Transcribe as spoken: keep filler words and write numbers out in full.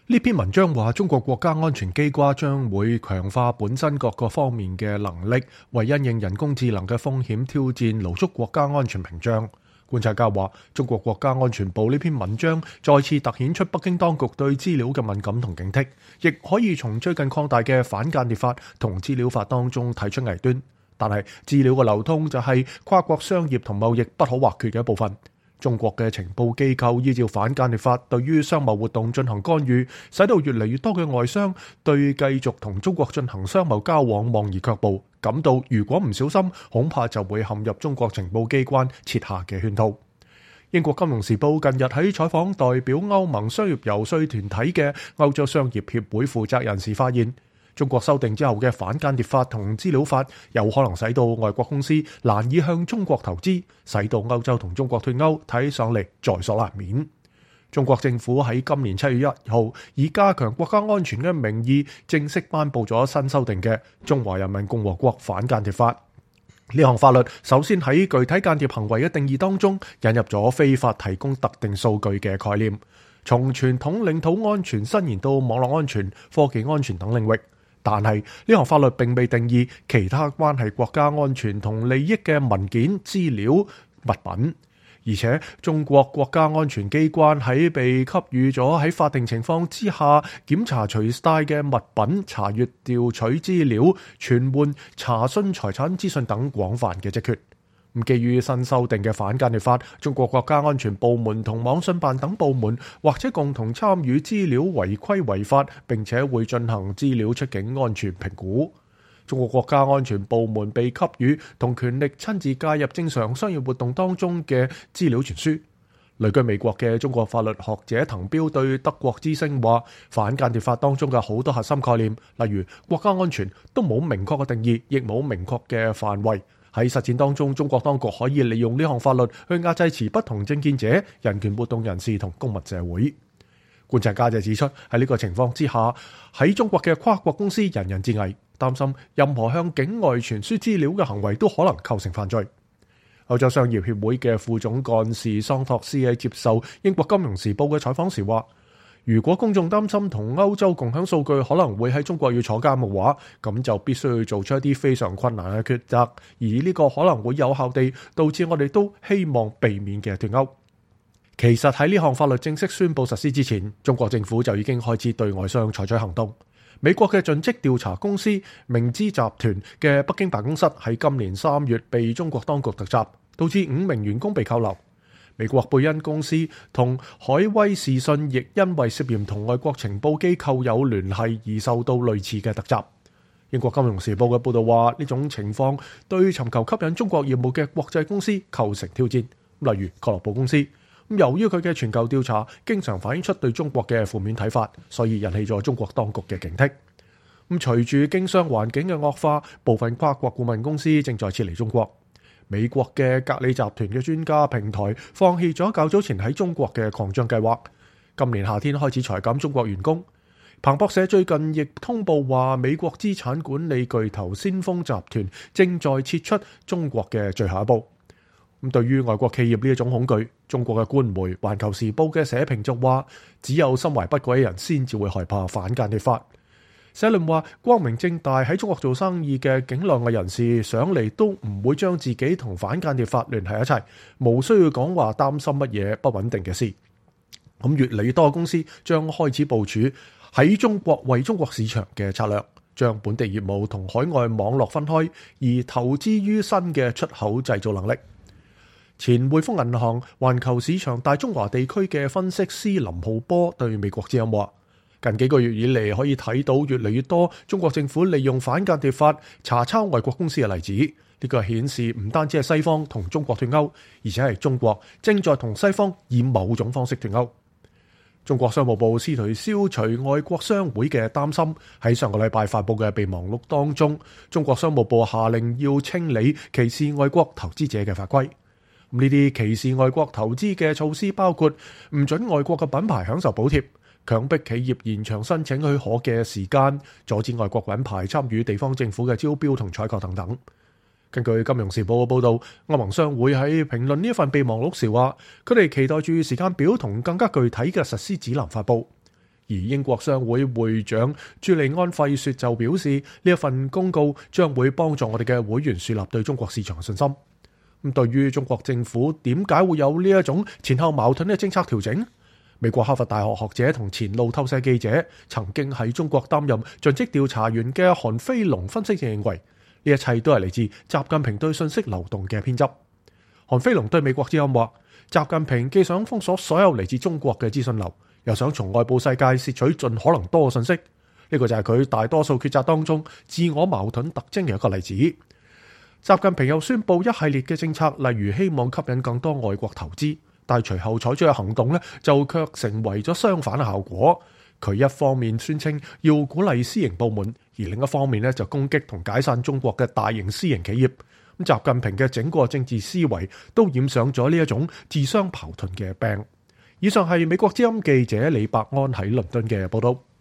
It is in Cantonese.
呢篇文章話，中國國家安全機關將會強化本身各個方面嘅能力，為因應人工智能嘅風險挑戰，牢築國家安全屏障。觀察家話，中國國家安全部呢篇文章再次凸顯出北京當局對資料嘅敏感同警惕，亦可以從最近擴大嘅反間諜法同資料法當中睇出危端。但係資料嘅流通就係跨國商業同貿易不可或缺嘅一部分。中國嘅情報機構依照反間諜法對於商貿活動進行干預，使到越嚟越多嘅外商對繼續同中國進行商貿交往望而卻步，感到如果唔小心，恐怕就會陷入中國情報機關設下嘅圈套。英國金融時報近日喺採訪代表歐盟商業遊說團體嘅歐洲商業協會負責人時發現，中國修訂之後嘅反間諜法同資料法有可能使到外國公司難以向中國投資，使到歐洲同中國脫鈎睇上嚟在所難免。中國政府喺今年七月一號以加強國家安全嘅名義正式頒布咗新修訂嘅《中華人民共和國反間諜法》。呢項法律首先喺具體間諜行為嘅定義當中引入咗非法提供特定數據嘅概念，從傳統領土安全伸延到網絡安全、科技安全等領域。但係呢項法律並未定義其他關係國家安全同利益嘅文件、資料、物品，而且中國國家安全機關喺被給予咗喺法定情況之下檢查隨帶嘅物品、查閱調取資料、傳喚、查詢財產資訊等廣泛嘅職權。基於新修訂嘅反間諜法，中國國家安全部門同網信辦等部門或者共同參與資料違規違法，並且會進行資料出境安全評估。中國國家安全部門被給予同權力親自介入正常商業活動當中嘅資料傳輸。旅居美國嘅中國法律學者滕彪對德國之聲話，反間諜法當中嘅好多核心概念，例如國家安全，都冇明確嘅定義，亦冇明確嘅範圍。喺實踐當中，中國當局可以利用呢項法律去壓制持不同政見者、人權活動人士同公民社會。觀察家就指出，喺呢個情況之下，喺中國嘅跨國公司人人自危，擔心任何向境外傳輸資料嘅行為都可能構成犯罪。歐洲商業協會嘅副總幹事桑托斯喺接受英國金融時報嘅採訪時話，如果公眾擔心同歐洲共享數據可能會喺中國要坐監嘅話，咁就必須要做出一啲非常困難嘅抉擇，而呢個可能會有效地導致我哋都希望避免嘅脫鈎。其實喺呢項法律正式宣布實施之前，中國政府就已經開始對外商採取行動。美國嘅盡職調查公司明知集團嘅北京辦公室喺今年三月被中國當局突襲，導致五名員工被扣留。美國貝恩公司同海威視訊亦因為涉嫌同外國情報機構有聯繫而受到類似嘅突襲。英國金融時報嘅報導話，呢種情況對尋求吸引中國業務嘅國際公司構成挑戰，例如蓋洛普公司。由於佢嘅全球調查經常反映出對中國嘅負面睇法，所以引起咗中國當局嘅警惕。咁隨住經商環境嘅惡化，部分跨國顧問公司正在撤離中國。美國嘅格里集團嘅專家平台放棄咗較早前喺中國嘅擴張計劃，今年夏天開始裁減中國員工。彭博社最近亦通報話，美國資產管理巨頭先鋒集團正在撤出中國嘅最後一步。咁對於外國企業呢一種恐懼，中國嘅官媒《環球時報》嘅社評就話，只有心懷不軌嘅人先至會害怕反間諜法。社論話，光明正大喺中國做生意嘅境內嘅人士上嚟都唔會將自己同反間諜法聯繫一齊，無需要講話擔心乜嘢不穩定嘅事。咁越嚟越多公司將開始部署喺中國為中國市場嘅策略，將本地業務同海外網絡分開，而投資於新嘅出口製造能力。前匯豐銀行環球市場大中華地區嘅分析師林浩波對美國之音話，近幾個月以嚟可以睇到越嚟越多中國政府利用反間諜法查抄外國公司嘅例子。呢個顯示唔單止係西方同中國脫鈎，而且係中國正在同西方以某種方式脫鈎。中國商務部試圖消除外國商會嘅擔心，喺上個禮拜發佈嘅備忘錄當中，中國商務部下令要清理歧視外國投資者嘅法規。呢啲歧視外國投資嘅措施包括唔准外國嘅品牌享受補貼，強迫企業延長申請許可嘅時間，阻止外國品牌參與地方政府嘅招標同採購等等。根據《金融時報》嘅報導，歐盟商會喺評論呢一份備忘錄時話，佢哋期待住時間表同更加具體嘅實施指南發布。 而英國商會會長朱利安費雪就表示，呢一份公告將會幫助我哋嘅會員樹立對中國市場嘅信心。咁對於中國政府點解會有呢一種前後矛盾嘅政策調整？美國哈佛大學學者同前路透社記者曾經喺中國擔任盡職調查員嘅韓飛龍分析認為，呢一切都係嚟自習近平對信息流動嘅偏執。韓飛龍對美國之音話，習近平既想封鎖所有嚟自中國嘅資訊流，又想從外部世界竊取盡可能多嘅信息。呢、這個就係佢大多數抉擇當中自我矛盾特徵嘅一個例子。習近平又宣布一系列嘅政策，例如希望吸引更多外國投資，但係隨後採取嘅行動呢，就卻成為咗相反嘅效果。佢一方面宣稱要鼓勵私營部門，而另一方面呢就攻擊同解散中國嘅大型私營企業。咁習近平嘅整個政治思維都染上咗呢一種自相矛盾嘅病。以上係美國之音記者李伯安喺倫敦嘅報道。